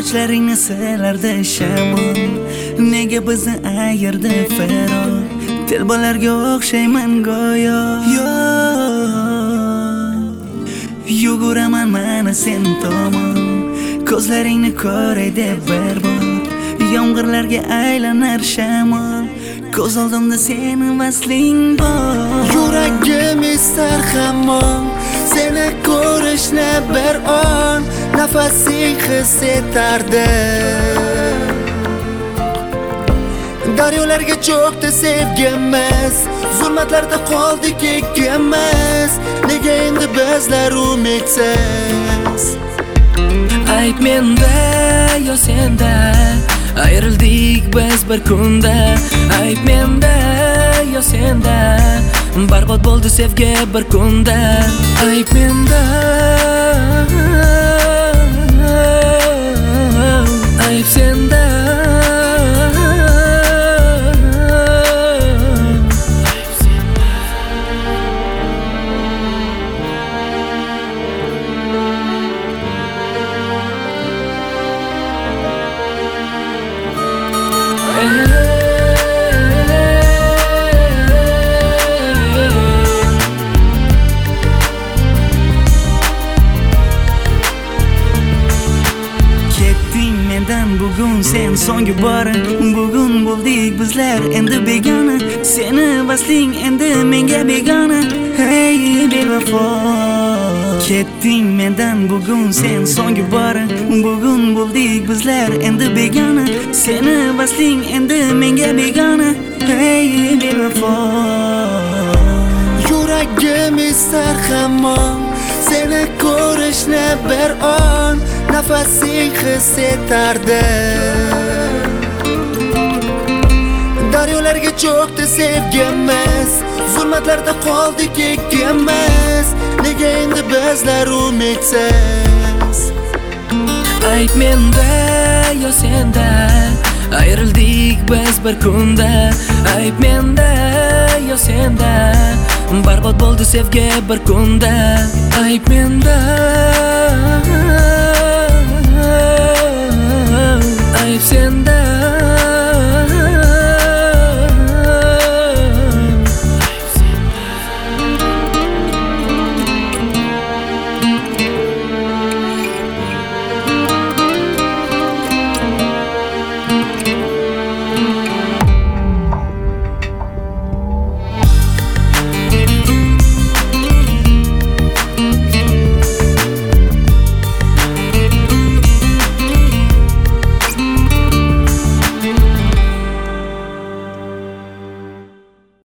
Sochlaringni silardi shamol, nega bizni ayirdi faro? Telbalarga o'xshayman go'yo. Yuguraman mana sen tomon, ko'zlaringni ko'ray deb barbod. Yomg'irlarga aylanar shamol, ko'z oldimda seni vasling bor. Yuragim istar hamon seni ko'rishni bir on, nafasing his etardi. Daryolarga cho'kdi sevgimiz, zulmatlarda qoldik ikkimiz. Nega endi bizlar umidsiz? Ayb menda yo senda, ayrildik biz bir kunda. Ayb menda yo senda, barbod bo'ldi sevgi bir kunda. Ayb menda, ayb senda. Bugun sen so'nggi bora, bugun bo'ldik bizlar endi begona. Seni vasling endi menga begona. Hey bevafo, ketding mendan bugun sen so'nggi bora, bugun bo'ldik bizlar endi begona. Seni vasling endi menga begona. Hey bevafo, yuragim istar hamon seni ko'rishni bir on, nafasing his etardi. Daryolarga cho'kdi sevgimiz, zulmatlarda qoldik ikkimiz. Nega endi bizlar umidsiz? Ayb menda yo senda, ayrildik biz bir kunda. Ayb menda yo senda, barbod bo'ldi sevgi bir kunda. Ayb menda, ayb senda.